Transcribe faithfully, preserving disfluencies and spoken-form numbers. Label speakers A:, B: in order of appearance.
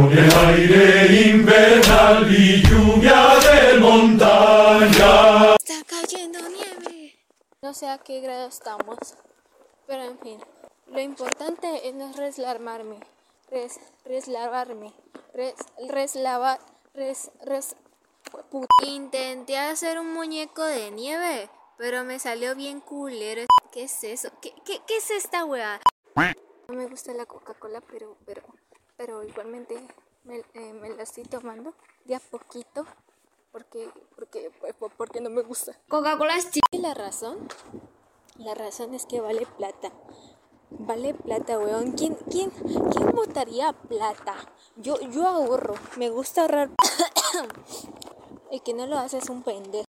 A: Con el aire invernal y lluvia de montaña.
B: Está cayendo nieve. No sé a qué grado estamos, pero en fin. Lo importante es no reslarmarme. Res, reslavarme. Res, reslavar. Res, res. Put- Intenté hacer un muñeco de nieve, pero me salió bien culero. ¿Qué es eso? ¿Qué, qué, qué es esta weá? No me gusta la Coca-Cola, pero, pero, pero igualmente me, eh, me la estoy tomando de a poquito, porque, porque, pues, porque no me gusta. Coca-Cola es chido. ¿Y la razón? La razón es que vale plata. Vale plata, weón. ¿Quién, quién, quién votaría plata? Yo, yo ahorro. Me gusta ahorrar. El que no lo hace es un pendejo.